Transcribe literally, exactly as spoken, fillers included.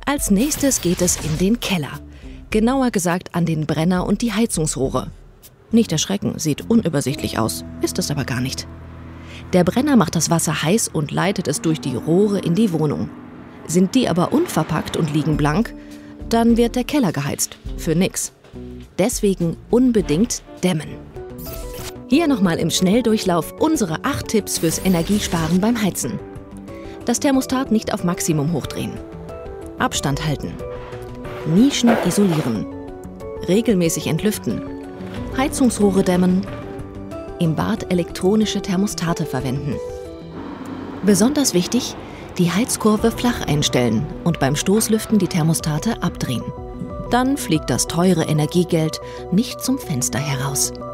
Als nächstes geht es in den Keller. Genauer gesagt an den Brenner und die Heizungsrohre. Nicht erschrecken, sieht unübersichtlich aus, ist es aber gar nicht. Der Brenner macht das Wasser heiß und leitet es durch die Rohre in die Wohnung. Sind die aber unverpackt und liegen blank, dann wird der Keller geheizt. Für nix. Deswegen unbedingt dämmen. Hier nochmal im Schnelldurchlauf unsere acht Tipps fürs Energiesparen beim Heizen. Das Thermostat nicht auf Maximum hochdrehen. Abstand halten. Nischen isolieren. Regelmäßig entlüften. Heizungsrohre dämmen. Im Bad elektronische Thermostate verwenden. Besonders wichtig, die Heizkurve flach einstellen und beim Stoßlüften die Thermostate abdrehen. Dann fliegt das teure Energiegeld nicht zum Fenster heraus.